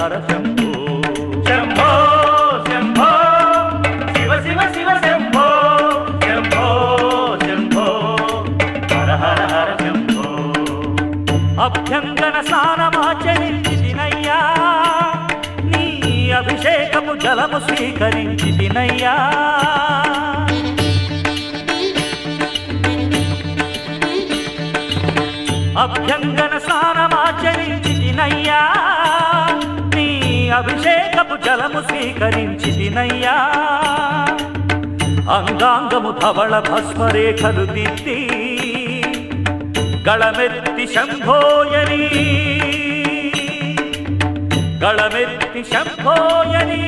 హర శంభో శంభో శంభో శివ శివ శివ శంభో శంభో శంభో హర హర హర శంభో అభ్యంగన స్నానమాచరించితినయ్యా నీ అభిషేకము జలము స్వీకరించితినయ్యా అభ్యంగన స్నానమాచరించితినయ్యా నీ అభిషేకపు జలము స్వీకరించితినయ్యా అంగాంగము ధవళ భస్మరేఖలు దిద్ది గళమెత్తి శంభోయని గళమెత్తి శంభోయని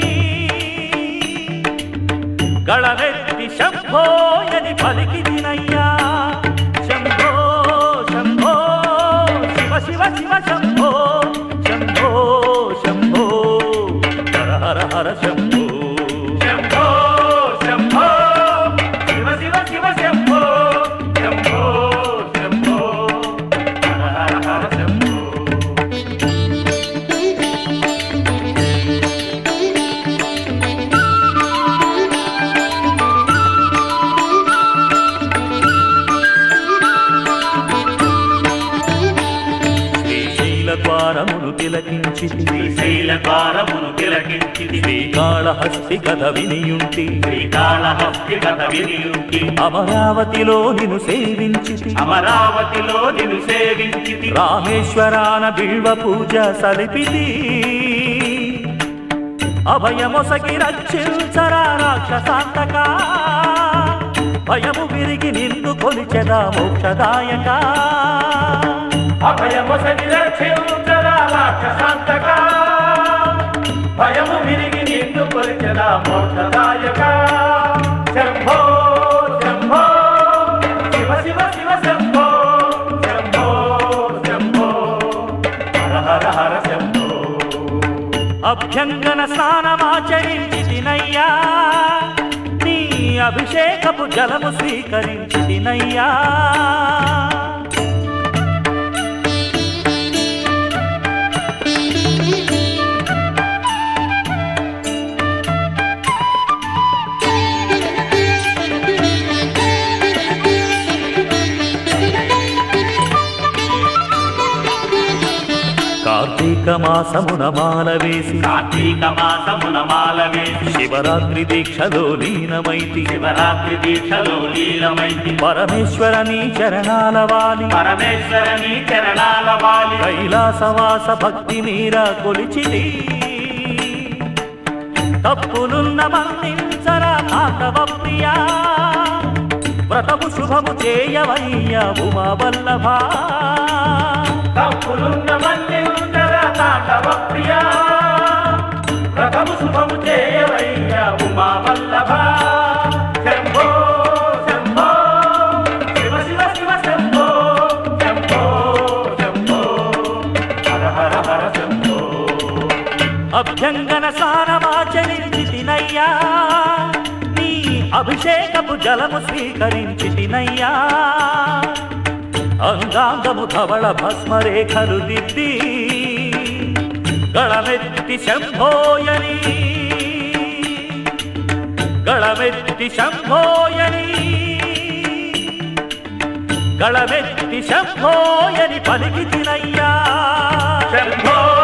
గళమెత్తి శంభోయని పలికిదినయ్యా శంభో శంభో శివ శివ శివ శంభో శంభో శంభో హర హర హర శంభో శంభో శంభో శివ శివ శివ శంభో శంభో శంభో హర హర హర శంభో ద్వారమును తిలకించితి శ్రీశైల ద్వారమును తిలకించితి శ్రీకాళహస్తి కథ వినియుంటి శ్రీకాళహస్తి కథ వినియుంటి అమరావతిలో నిన్ను సేవించితి అమరావతిలో నిన్ను సేవించితి రామేశ్వరాన బిల్వ పూజ సలిపితి అభయమొసగి రక్షించరా రాక్షసాంతక భయము విరిగి నిన్ను కొలిచెదా మోక్షదాయక అభయమొసగి రక్షించరా రాక్షసాంతక భయము విరిగి నిన్ను కొలిచెదా మోక్షదాయక శంభో శంభో శివ శివ శివ శంభో శంభో శంభో హర హర హర శంభో అభ్యంగన స్నానమాచరించితినయ్యా నీ అభిషేకపు జలము స్వీకరించితినయ్యా కార్తీక మాసమున మాల వేసి కార్తీక మాసమున మాల వేసి శివరాత్రి దీక్షలో లీనమైతి శివరాత్రి దీక్షలో లీలమైతి పరమేశ్వర నీ చరణాల వాలి పరమేశ్వర నీ చరణాల వాలి కైలాసవాస భక్తి మీరా కొలిచిది తప్పులున్న మన్నించరా మాధవ ప్రియా వ్రతము శుభము చేయవయ్య ఉమా వల్లభా తప్పులున్న మన్నించరా తాండవ ప్రియా వ్రతము శుభము చేయవయ్య ఉమా వల్లభ శంభో శంభో శివ శివ శివ శంభో శంభో శంభో హర హర హర శంభో అభ్యంగన స్నానమాచరించితినయ్యా నీ అభిషేకపు జలము స్వీకరించితినయ్యా అంగాంగము ధవళ భస్మరేఖలు దిద్ది గళమెత్తి శంభోయని గళమెత్తి శంభోయని గళమెత్తి శంభోయని పలికితినయ్యా శంభో